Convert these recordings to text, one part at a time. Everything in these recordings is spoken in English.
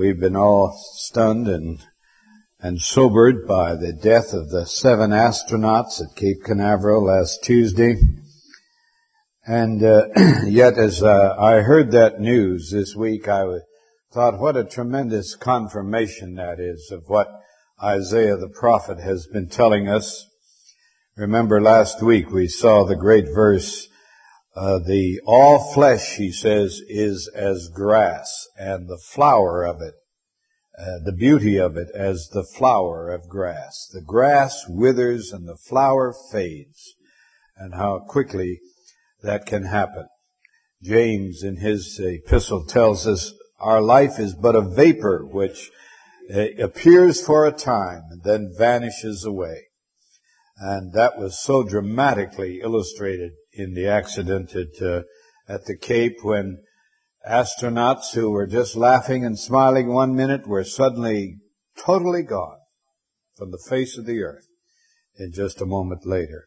We've been all stunned and sobered by the death of the 7 astronauts at Cape Canaveral last Tuesday. And yet as I heard that news this week, I thought what a tremendous confirmation that is of what Isaiah the prophet has been telling us. Remember last week we saw the great verse, all flesh, he says, is as grass, and the flower of it, the beauty of it as the flower of grass. The grass withers and the flower fades, and how quickly that can happen. James in his epistle tells us our life is but a vapor which appears for a time and then vanishes away. And that was so dramatically illustrated in the accident at the Cape, when astronauts who were just laughing and smiling one minute were suddenly totally gone from the face of the earth in just a moment later.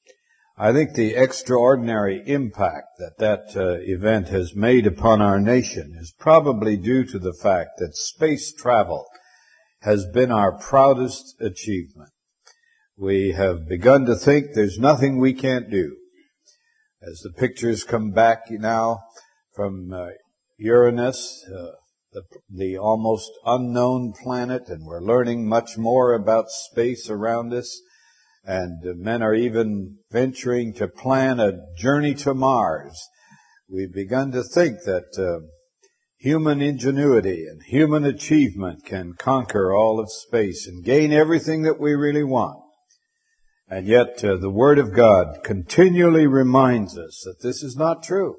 I think the extraordinary impact that event has made upon our nation is probably due to the fact that space travel has been our proudest achievement. We have begun to think there's nothing we can't do. As the pictures come back now from Uranus, the almost unknown planet, and we're learning much more about space around us, and men are even venturing to plan a journey to Mars. We've begun to think that human ingenuity and human achievement can conquer all of space and gain everything that we really want. And yet the Word of God continually reminds us that this is not true.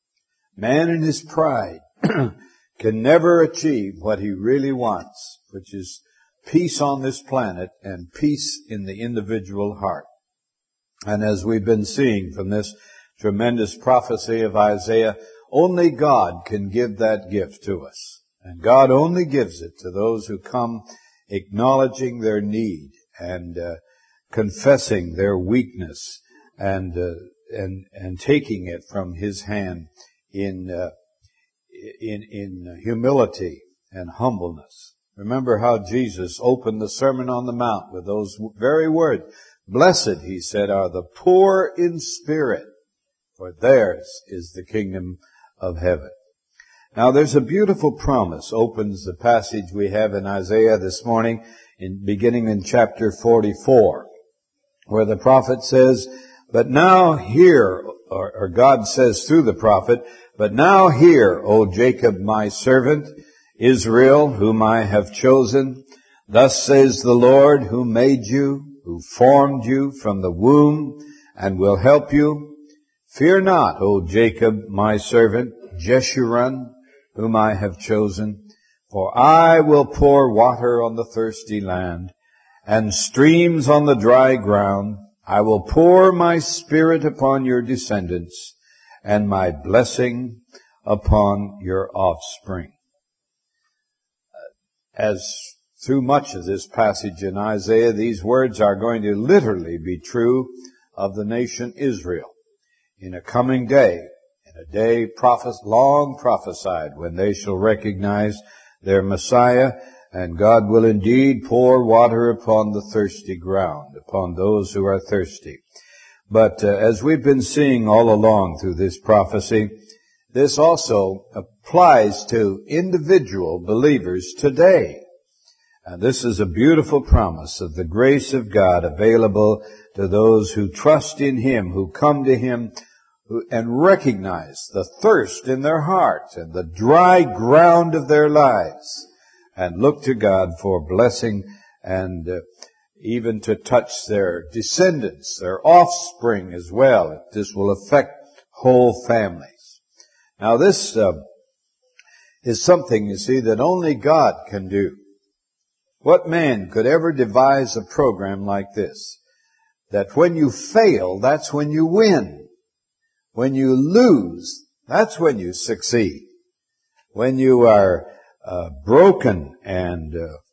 Man in his pride can never achieve what he really wants, which is peace on this planet and peace in the individual heart. And as we've been seeing from this tremendous prophecy of Isaiah, only God can give that gift to us. And God only gives it to those who come acknowledging their need and confessing their weakness and taking it from His hand in humility and humbleness. Remember how Jesus opened the Sermon on the Mount with those very words. Blessed, He said, are the poor in spirit, for theirs is the kingdom of heaven. Now there's a beautiful promise opens the passage we have in Isaiah this morning, beginning in chapter 44. Where the prophet says, but now hear, or God says through the prophet, but now hear, O Jacob, my servant, Israel, whom I have chosen. Thus says the Lord, who made you, who formed you from the womb, and will help you. Fear not, O Jacob, my servant, Jeshurun, whom I have chosen. For I will pour water on the thirsty land, and streams on the dry ground. I will pour my spirit upon your descendants, and my blessing upon your offspring. As through much of this passage in Isaiah, these words are going to literally be true of the nation Israel in a coming day, in a day long prophesied, when they shall recognize their Messiah. And God will indeed pour water upon the thirsty ground, upon those who are thirsty. But as we've been seeing all along through this prophecy, this also applies to individual believers today. And this is a beautiful promise of the grace of God available to those who trust in Him, who come to Him and recognize the thirst in their hearts and the dry ground of their lives, and look to God for blessing and even to touch their descendants, their offspring as well. This will affect whole families. Now this is something, you see, that only God can do. What man could ever devise a program like this? That when you fail, that's when you win. When you lose, that's when you succeed. When you are broken and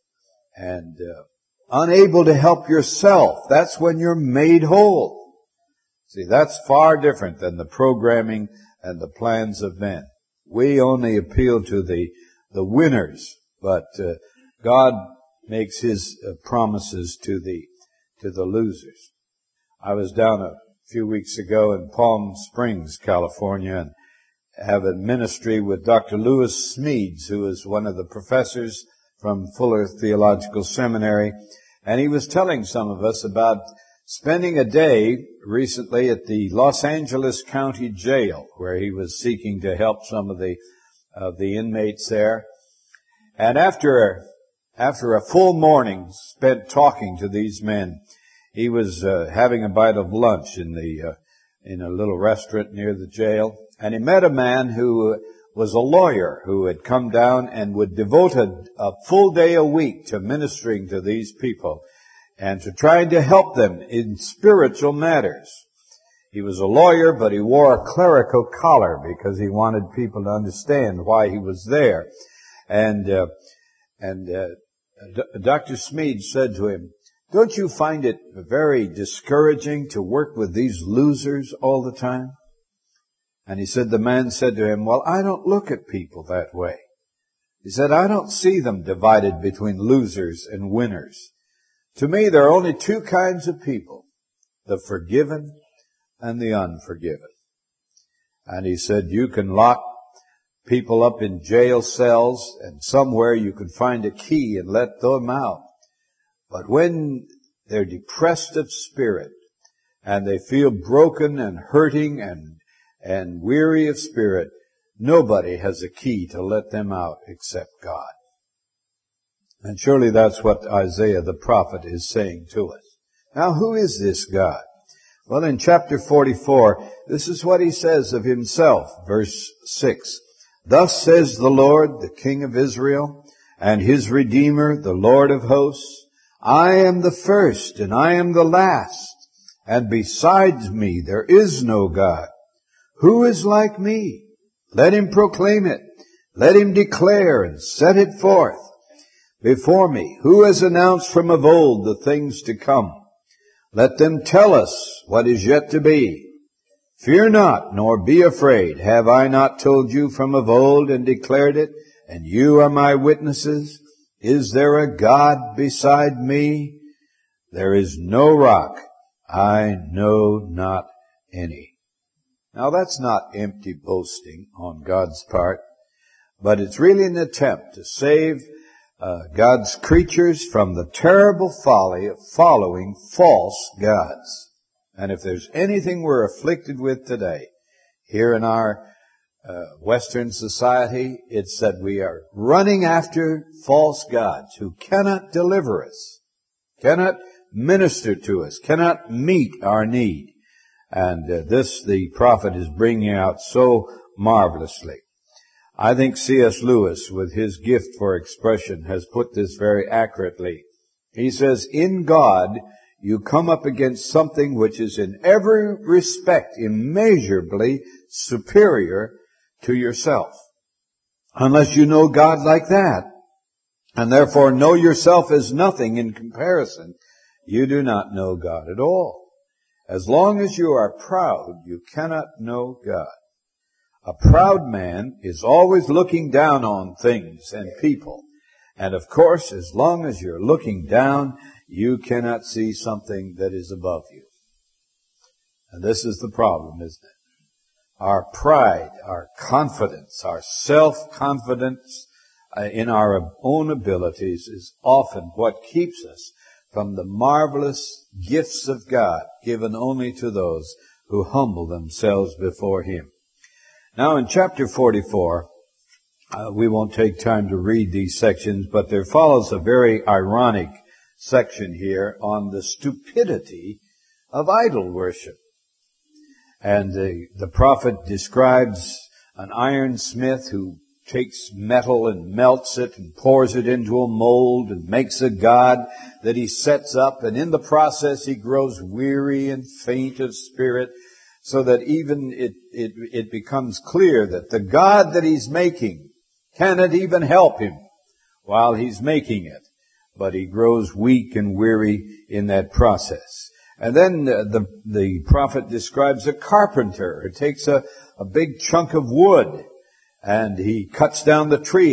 unable to help yourself, that's when you're made whole. See, that's far different than the programming and the plans of men. We only appeal to the winners, But God makes His promises to the losers. I was down a few weeks ago in Palm Springs, California, and have a ministry with Dr. Lewis Smedes, who is one of the professors from Fuller Theological Seminary. And he was telling some of us about spending a day recently at the Los Angeles County Jail, where he was seeking to help some of the inmates there. And after a full morning spent talking to these men, he was having a bite of lunch in a little restaurant near the jail, and he met a man who was a lawyer who had come down and would devote a full day a week to ministering to these people and to trying to help them in spiritual matters. He was a lawyer, but he wore a clerical collar because he wanted people to understand why he was there. And Dr. Smedes said to him, "Don't you find it very discouraging to work with these losers all the time?" And the man said to him, "Well, I don't look at people that way." He said, "I don't see them divided between losers and winners. To me, there are only two kinds of people, the forgiven and the unforgiven." And he said, "You can lock people up in jail cells, and somewhere you can find a key and let them out. But when they're depressed of spirit and they feel broken and hurting and weary of spirit, nobody has a key to let them out except God." And surely that's what Isaiah the prophet is saying to us. Now, who is this God? Well, in chapter 44, this is what he says of himself, verse 6. "Thus says the Lord, the King of Israel, and his Redeemer, the Lord of hosts, I am the first and I am the last, and besides me there is no God. Who is like me? Let him proclaim it. Let him declare and set it forth. Before me, who has announced from of old the things to come? Let them tell us what is yet to be. Fear not, nor be afraid. Have I not told you from of old and declared it? And you are my witnesses. Is there a God beside me? There is no rock. I know not any." Now that's not empty boasting on God's part, but it's really an attempt to save God's creatures from the terrible folly of following false gods. And if there's anything we're afflicted with today, here in our Western society, it's that we are running after false gods who cannot deliver us, cannot minister to us, cannot meet our need. And this the prophet is bringing out so marvelously. I think C.S. Lewis, with his gift for expression, has put this very accurately. He says, "In God, you come up against something which is in every respect immeasurably superior to yourself. Unless you know God like that, and therefore know yourself as nothing in comparison, you do not know God at all. As long as you are proud, you cannot know God. A proud man is always looking down on things and people. And of course, as long as you're looking down, you cannot see something that is above you." And this is the problem, isn't it? Our pride, our confidence, our self-confidence in our own abilities is often what keeps us from the marvelous gifts of God given only to those who humble themselves before Him. Now in chapter 44, we won't take time to read these sections, but there follows a very ironic section here on the stupidity of idol worship. And the prophet describes an ironsmith who takes metal and melts it and pours it into a mold and makes a god that he sets up. And in the process, he grows weary and faint of spirit, so that even it becomes clear that the god that he's making cannot even help him while he's making it. But he grows weak and weary in that process. And then the prophet describes a carpenter who takes a big chunk of wood and he cuts down the tree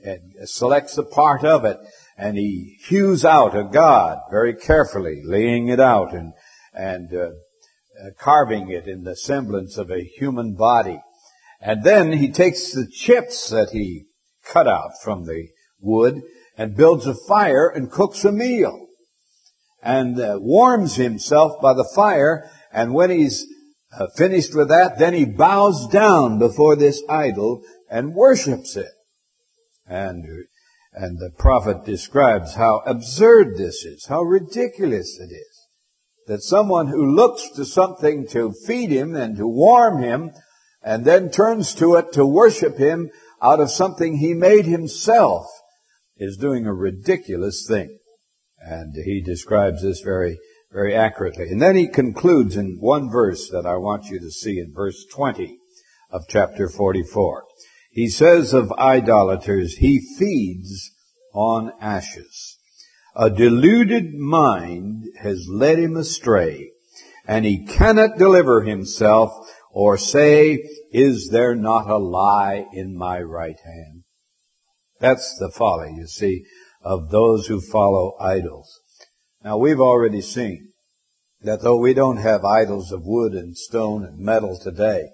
selects a part of it, and he hews out a god very carefully, laying it out and carving it in the semblance of a human body. And then he takes the chips that he cut out from the wood and builds a fire and cooks a meal and warms himself by the fire. And when he's finished with that, then he bows down before this idol and worships it. And the prophet describes how absurd this is, how ridiculous it is, that someone who looks to something to feed him and to warm him and then turns to it to worship him out of something he made himself is doing a ridiculous thing. And he describes this very, very accurately. And then he concludes in one verse that I want you to see in verse 20 of chapter 44. He says of idolaters, he feeds on ashes. A deluded mind has led him astray, and he cannot deliver himself or say, is there not a lie in my right hand? That's the folly, you see, of those who follow idols. Now, we've already seen that though we don't have idols of wood and stone and metal today,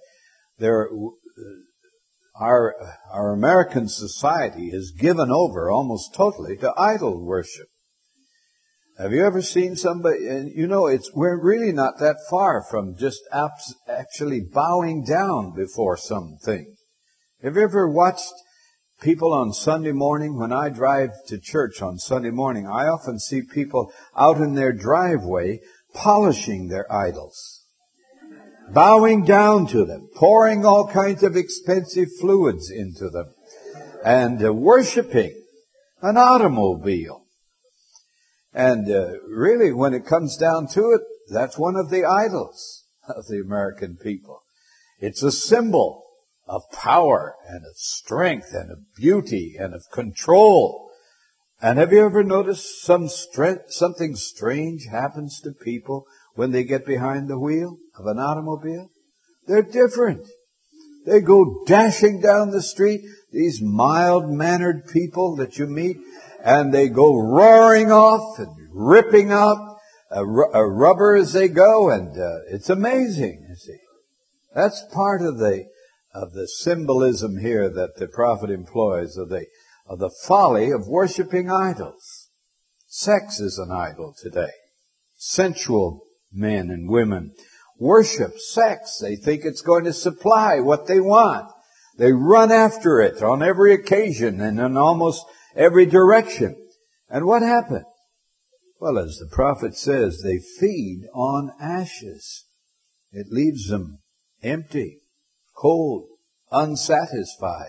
our American society has given over almost totally to idol worship. Have you ever seen somebody, and you know, we're really not that far from just actually bowing down before something. Have you ever watched people on Sunday morning? When I drive to church on Sunday morning, I often see people out in their driveway polishing their idols, bowing down to them, pouring all kinds of expensive fluids into them, and worshiping an automobile. And really, when it comes down to it, that's one of the idols of the American people. It's a symbol of power and of strength and of beauty and of control. And have you ever noticed something strange happens to people when they get behind the wheel of an automobile? They're different. They go dashing down the street, these mild-mannered people that you meet, and they go roaring off and ripping out a rubber as they go, and it's amazing, you see. That's part of the symbolism here that the prophet employs of the folly of worshiping idols. Sex is an idol today. Sensual men and women worship sex. They think it's going to supply what they want. They run after it on every occasion and in almost every direction. And what happens? Well, as the prophet says, they feed on ashes. It leaves them empty, cold, unsatisfied.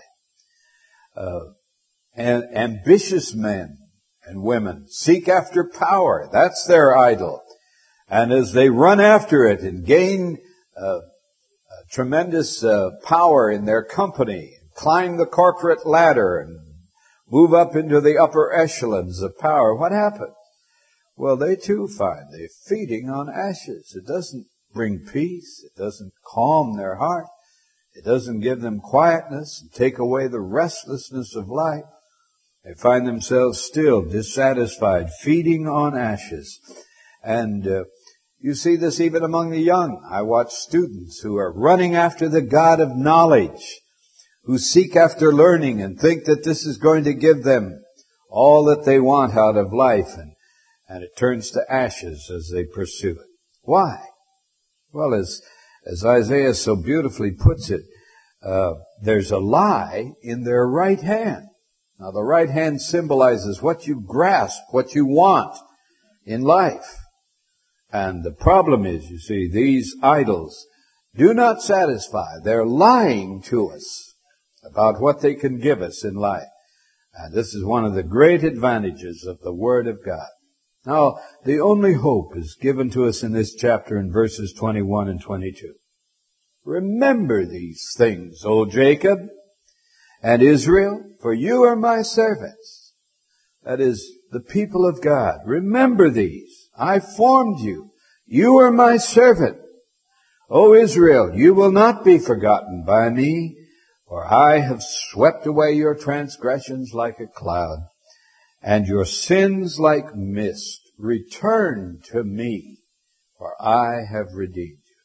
And ambitious men and women seek after power. That's their idol. And as they run after it and gain tremendous power in their company, climb the corporate ladder and move up into the upper echelons of power, what happens? Well, they too find they're feeding on ashes. It doesn't bring peace. It doesn't calm their heart. It doesn't give them quietness and take away the restlessness of life. They find themselves still dissatisfied, feeding on ashes. And you see this even among the young. I watch students who are running after the God of knowledge, who seek after learning and think that this is going to give them all that they want out of life. And it turns to ashes as they pursue it. Why? Well, as Isaiah so beautifully puts it, there's a lie in their right hand. Now, the right hand symbolizes what you grasp, what you want in life. And the problem is, you see, these idols do not satisfy. They're lying to us about what they can give us in life. And this is one of the great advantages of the Word of God. Now, the only hope is given to us in this chapter in verses 21 and 22. Remember these things, O Jacob and Israel, for you are my servants. That is, the people of God. Remember these. I formed you. You are my servant. O Israel, you will not be forgotten by me, For I have swept away your transgressions like a cloud, and your sins like mist. Return to me, for I have redeemed you.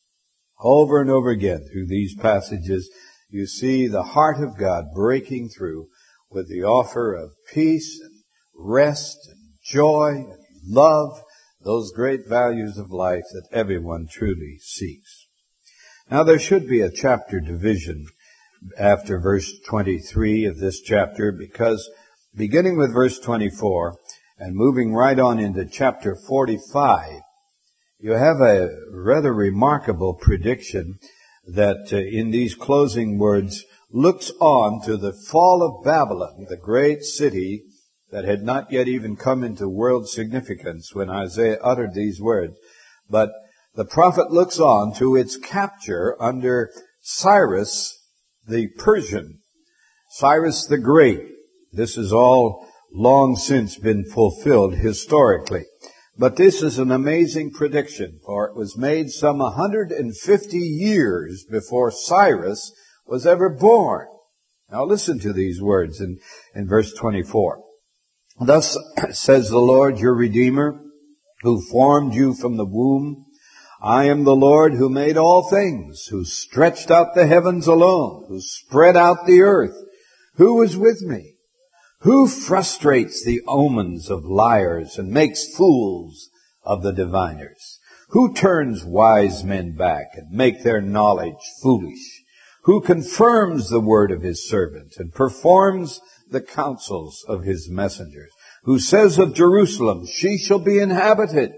Over and over again through these passages, you see the heart of God breaking through with the offer of peace and rest and joy and love, those great values of life that everyone truly seeks. Now there should be a chapter division after verse 23 of this chapter, because beginning with verse 24 and moving right on into chapter 45, you have a rather remarkable prediction that in these closing words looks on to the fall of Babylon, the great city that had not yet even come into world significance when Isaiah uttered these words. But the prophet looks on to its capture under Cyrus the Persian, Cyrus the Great. This has all long since been fulfilled historically. But this is an amazing prediction, for it was made some 150 years before Cyrus was ever born. Now listen to these words in verse 24. Thus says the Lord your Redeemer, who formed you from the womb. I am the Lord who made all things, who stretched out the heavens alone, who spread out the earth. Who is with me? Who frustrates the omens of liars and makes fools of the diviners? Who turns wise men back and make their knowledge foolish? Who confirms the word of his servant and performs the counsels of his messengers? Who says of Jerusalem, she shall be inhabited.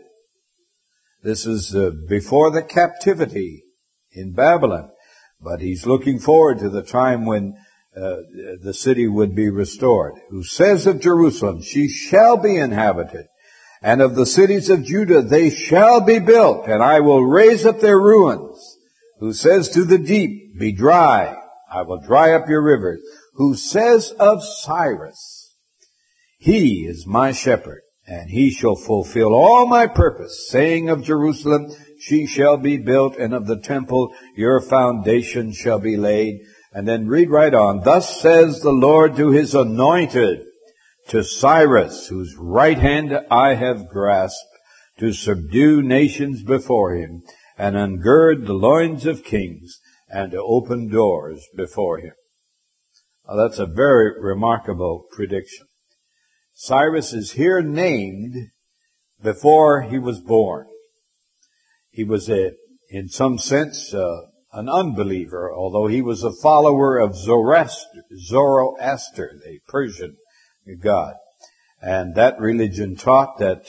This is before the captivity in Babylon, but he's looking forward to the time when the city would be restored. Who says of Jerusalem, she shall be inhabited, and of the cities of Judah, they shall be built, and I will raise up their ruins. Who says to the deep, be dry, I will dry up your rivers. Who says of Cyrus, he is my shepherd, and he shall fulfill all my purpose, saying of Jerusalem, she shall be built, and of the temple, your foundation shall be laid. And then read right on. Thus says the Lord to his anointed, to Cyrus, whose right hand I have grasped, to subdue nations before him, and ungird the loins of kings, and to open doors before him. Now, that's a very remarkable prediction. Cyrus is here named before he was born. He was in some sense, an unbeliever, although he was a follower of Zoroaster, the Persian god. And that religion taught that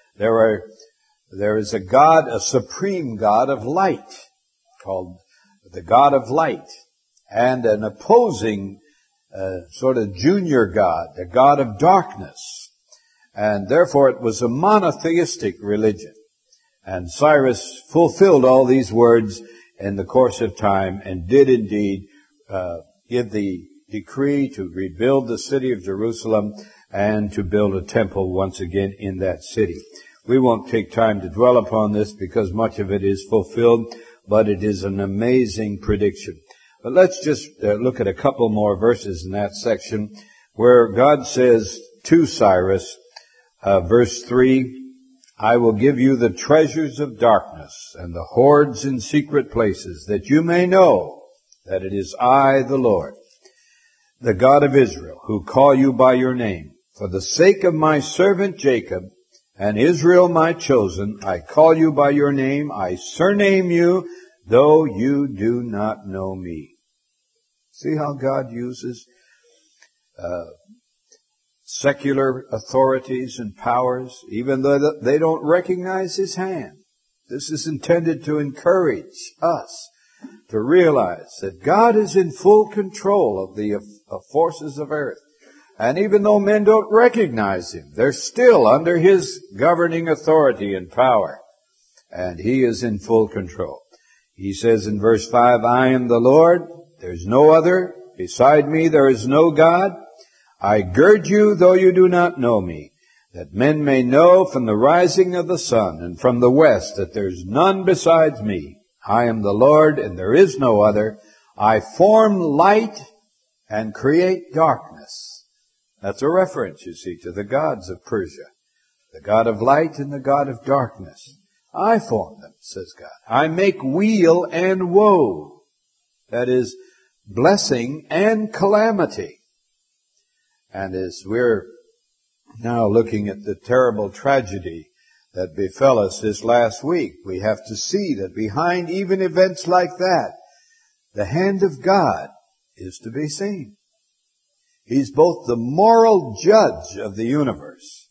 there is a god, a supreme god of light, called the God of Light, and an opposing sort of junior god, the god of darkness. And therefore it was a monotheistic religion. And Cyrus fulfilled all these words in the course of time, and did indeed give the decree to rebuild the city of Jerusalem and to build a temple once again in that city. We won't take time to dwell upon this because much of it is fulfilled, but it is an amazing prediction. But let's just look at a couple more verses in that section where God says to Cyrus, verse 3, I will give you the treasures of darkness and the hoards in secret places, that you may know that it is I, the Lord, the God of Israel, who call you by your name. For the sake of my servant Jacob and Israel my chosen, I call you by your name, I surname you, though you do not know me. See how God uses secular authorities and powers, even though they don't recognize his hand. This is intended to encourage us to realize that God is in full control of the forces of earth. And even though men don't recognize him, they're still under his governing authority and power. And he is in full control. He says in verse 5, I am the Lord, there's no other. Beside me there is no God. I gird you, though you do not know me, that men may know from the rising of the sun and from the west that there's none besides me. I am the Lord, and there is no other. I form light and create darkness. That's a reference, you see, to the gods of Persia. The God of light and the God of darkness. I form them, says God. I make weal and woe. That is, blessing and calamity. And as we're now looking at the terrible tragedy that befell us this last week, we have to see that behind even events like that, the hand of God is to be seen. He's both the moral judge of the universe,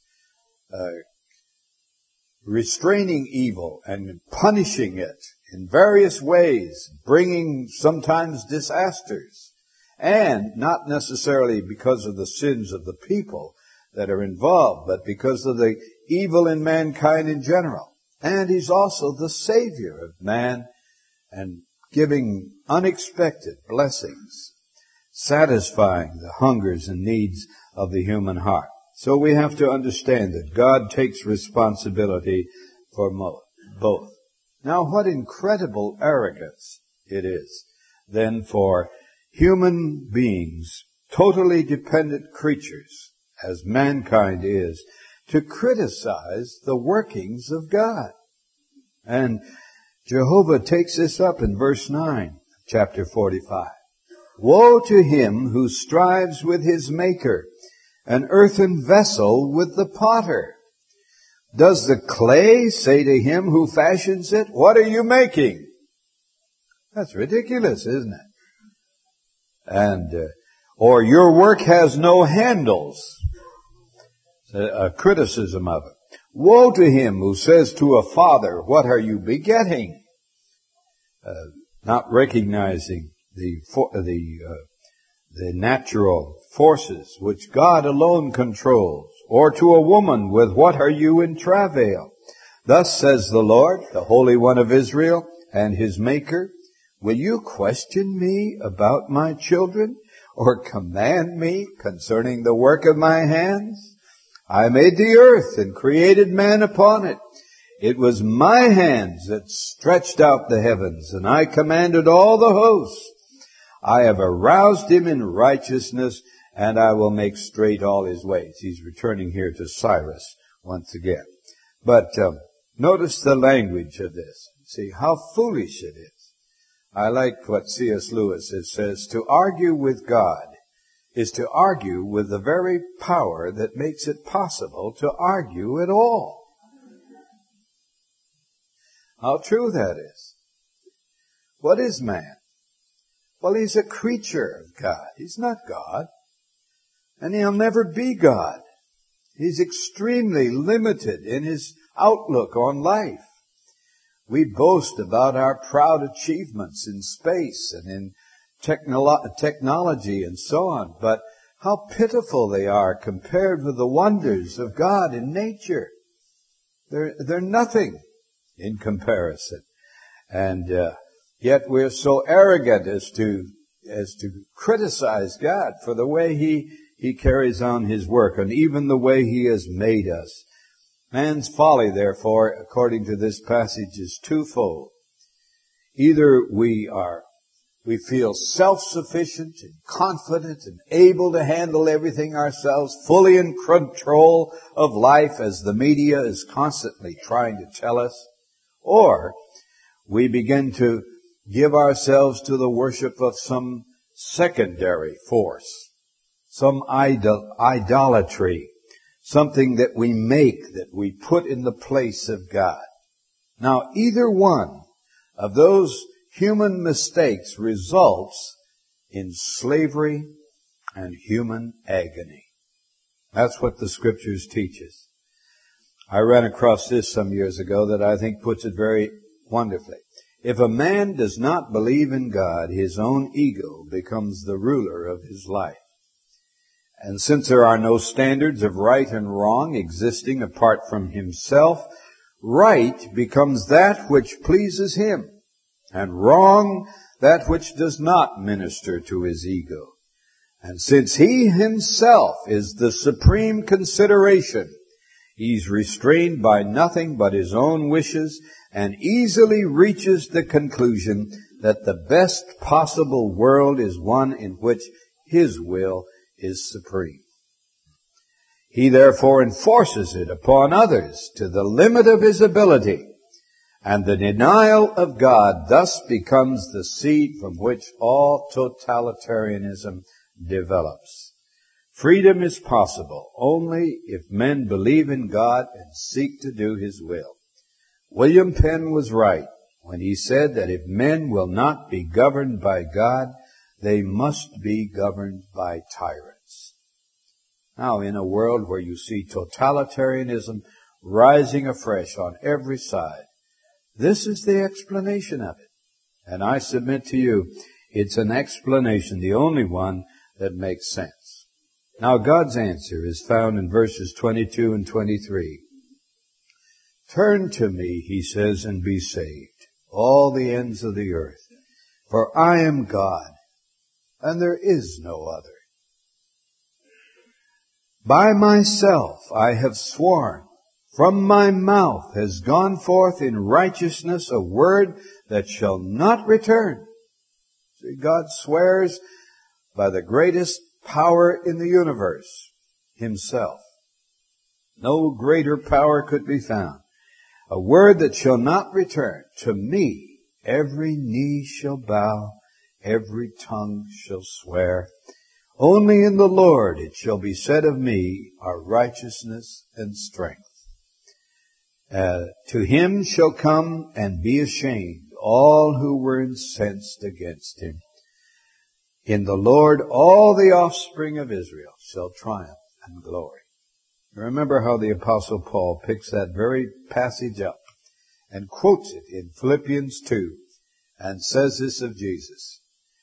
restraining evil and punishing it in various ways, bringing sometimes disasters, and not necessarily because of the sins of the people that are involved, but because of the evil in mankind in general. And He's also the Savior of man and giving unexpected blessings, satisfying the hungers and needs of the human heart. So we have to understand that God takes responsibility for both. Now, what incredible arrogance it is then for human beings, totally dependent creatures, as mankind is, to criticize the workings of God. And Jehovah takes this up in verse 9, chapter 45. Woe to him who strives with his maker, an earthen vessel with the potter. Does the clay say to him who fashions it, what are you making? That's ridiculous, isn't it? And, or your work has no handles. A criticism of it. Woe to him who says to a father, what are you begetting? Not recognizing the natural forces which God alone controls. Or to a woman, with what are you in travail? Thus says the Lord, the Holy One of Israel, and His Maker, will you question me about my children, or command me concerning the work of my hands? I made the earth and created man upon it. It was my hands that stretched out the heavens, and I commanded all the hosts. I have aroused him in righteousness, and I will make straight all his ways. He's returning here to Cyrus once again. But notice the language of this. See how foolish it is. I like what C.S. Lewis says, to argue with God is to argue with the very power that makes it possible to argue at all. How true that is. What is man? Well, he's a creature of God. He's not God. And he'll never be God. He's extremely limited in his outlook on life. We boast about our proud achievements in space and in technology and so on, but how pitiful they are compared with the wonders of God in nature. They're nothing in comparison. And yet we're so arrogant as to criticize God for the way He carries on His work, and even the way He has made us. Man's folly, therefore, according to this passage, is twofold. Either we feel self-sufficient and confident and able to handle everything ourselves, fully in control of life, as the media is constantly trying to tell us, or we begin to give ourselves to the worship of some secondary force, some idolatry, something that we make, that we put in the place of God. Now, either one of those human mistakes results in slavery and human agony. That's what the Scriptures teach us. I ran across this some years ago that I think puts it very wonderfully. If a man does not believe in God, his own ego becomes the ruler of his life. And since there are no standards of right and wrong existing apart from himself, right becomes that which pleases him, and wrong that which does not minister to his ego. And since he himself is the supreme consideration, he's restrained by nothing but his own wishes and easily reaches the conclusion that the best possible world is one in which His will is supreme. He therefore enforces it upon others to the limit of his ability, and the denial of God thus becomes the seed from which all totalitarianism develops. Freedom is possible only if men believe in God and seek to do His will. William Penn was right when he said that if men will not be governed by God, they must be governed by tyrants. Now, in a world where you see totalitarianism rising afresh on every side, this is the explanation of it. And I submit to you, it's an explanation, the only one that makes sense. Now, God's answer is found in verses 22 and 23. Turn to me, He says, and be saved, all the ends of the earth. For I am God, and there is no other. By myself I have sworn, from my mouth has gone forth in righteousness a word that shall not return. See, God swears by the greatest power in the universe, Himself. No greater power could be found. A word that shall not return. To me, every knee shall bow, every tongue shall swear. Only in the Lord it shall be said of me are righteousness and strength. To Him shall come and be ashamed all who were incensed against Him. In the Lord all the offspring of Israel shall triumph and glory. Remember how the Apostle Paul picks that very passage up and quotes it in Philippians 2 and says this of Jesus.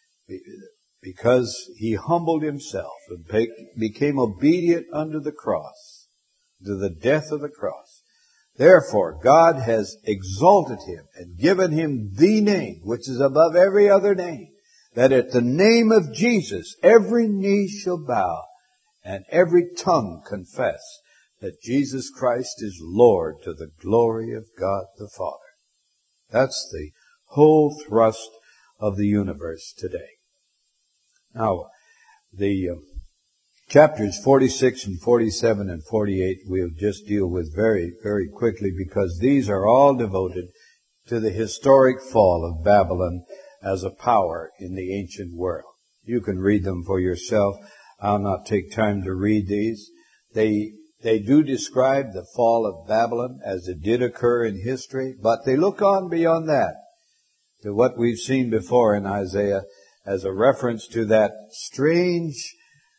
Because He humbled Himself and became obedient unto the cross, to the death of the cross. Therefore, God has exalted Him and given Him the name, which is above every other name, that at the name of Jesus every knee shall bow and every tongue confess that Jesus Christ is Lord to the glory of God the Father. That's the whole thrust of the universe today. Now, the chapters 46 and 47 and 48 we'll just deal with very, very quickly because these are all devoted to the historic fall of Babylon as a power in the ancient world. You can read them for yourself. I'll not take time to read these. They do describe the fall of Babylon as it did occur in history, but they look on beyond that to what we've seen before in Isaiah as a reference to that strange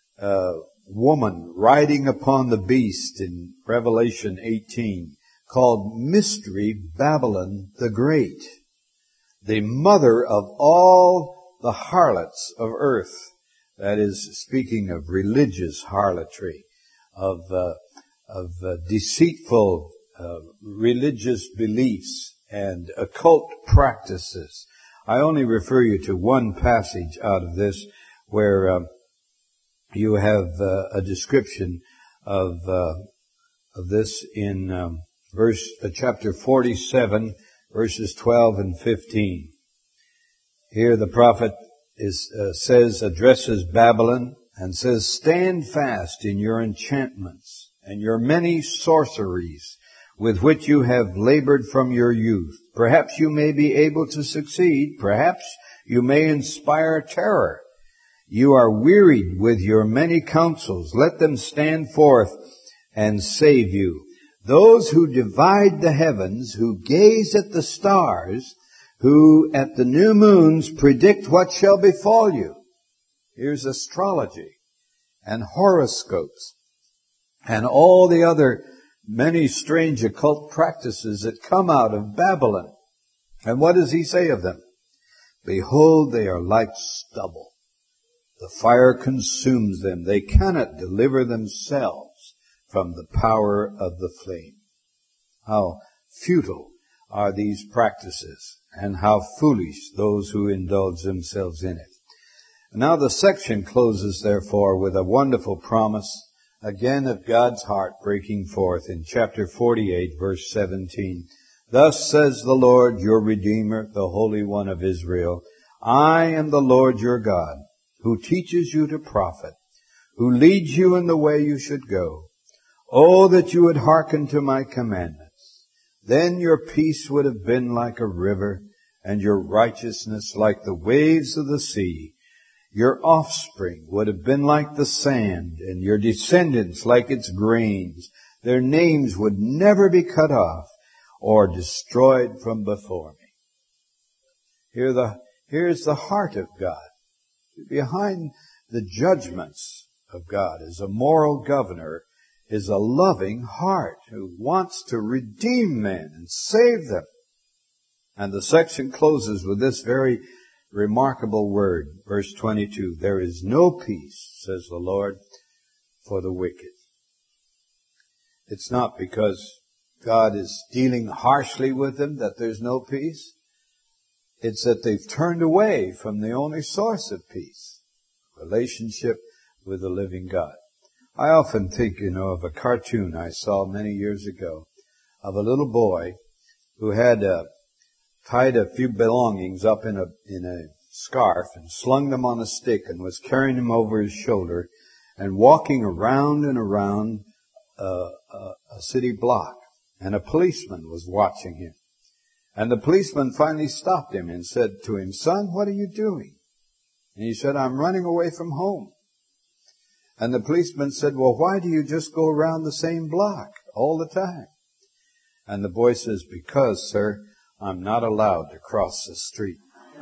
woman riding upon the beast in Revelation 18 called Mystery Babylon the Great, the mother of all the harlots of earth. That is speaking of religious harlotry, of deceitful religious beliefs and occult practices. I only refer you to one passage out of this where you have a description of this in chapter 47, verses 12 and 15. Here the prophet addresses Babylon and says, "Stand fast in your enchantments and your many sorceries with which you have labored from your youth. Perhaps you may be able to succeed. Perhaps you may inspire terror. You are wearied with your many counsels. Let them stand forth and save you. Those who divide the heavens, who gaze at the stars, who at the new moons predict what shall befall you." Here's astrology and horoscopes and all the other many strange occult practices that come out of Babylon. And what does he say of them? "Behold, they are like stubble. The fire consumes them. They cannot deliver themselves from the power of the flame." How futile are these practices, and how foolish those who indulge themselves in it. Now the section closes, therefore, with a wonderful promise, again of God's heart breaking forth in chapter 48, verse 17. Thus says the Lord, your Redeemer, the Holy One of Israel, I am the Lord your God, who teaches you to profit, who leads you in the way you should go. Oh, that you would hearken to my commandments. Then your peace would have been like a river, and your righteousness like the waves of the sea. Your offspring would have been like the sand, and your descendants like its grains. Their names would never be cut off or destroyed from before me. Here's the heart of God. Behind the judgments of God is a moral governor, is a loving heart who wants to redeem men and save them. And the section closes with this very remarkable word, verse 22. There is no peace, says the Lord, for the wicked. It's not because God is dealing harshly with them that there's no peace. It's that they've turned away from the only source of peace, relationship with the living God. I often think, of a cartoon I saw many years ago of a little boy who had tied a few belongings up in a scarf and slung them on a stick and was carrying them over his shoulder and walking around and around a city block. And a policeman was watching him. And the policeman finally stopped him and said to him, son, what are you doing? And he said, I'm running away from home. And the policeman said, well, why do you just go around the same block all the time? And the boy says, because, sir, I'm not allowed to cross the street.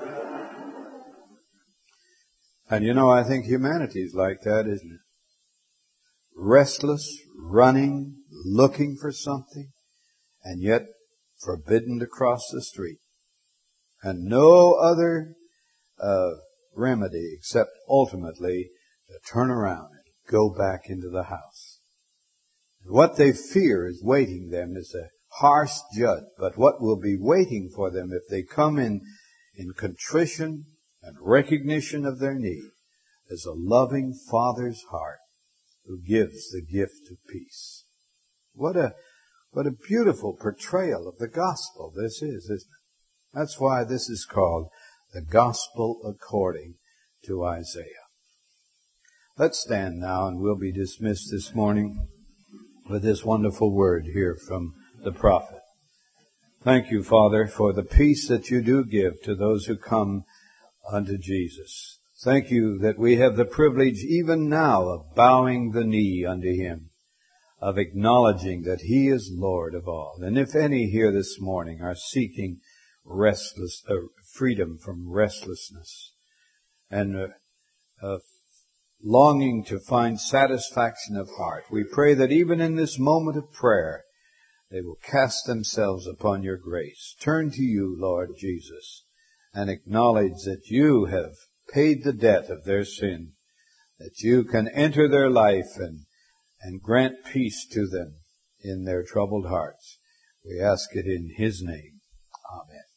And I think humanity's like that, isn't it? Restless, running, looking for something, and yet forbidden to cross the street. And no other remedy except ultimately to turn around and go back into the house. And what they fear is waiting them is a harsh judge, but what will be waiting for them if they come in contrition and recognition of their need is a loving Father's heart who gives the gift of peace. What a beautiful portrayal of the gospel this is, isn't it? That's why this is called the gospel according to Isaiah. Let's stand now and we'll be dismissed this morning with this wonderful word here from the prophet. Thank you, Father, for the peace that you do give to those who come unto Jesus. Thank you that we have the privilege even now of bowing the knee unto him, of acknowledging that he is Lord of all. And if any here this morning are seeking freedom from restlessness and longing to find satisfaction of heart, we pray that even in this moment of prayer, they will cast themselves upon your grace. Turn to you, Lord Jesus, and acknowledge that you have paid the debt of their sin, that you can enter their life and grant peace to them in their troubled hearts. We ask it in his name. Amen.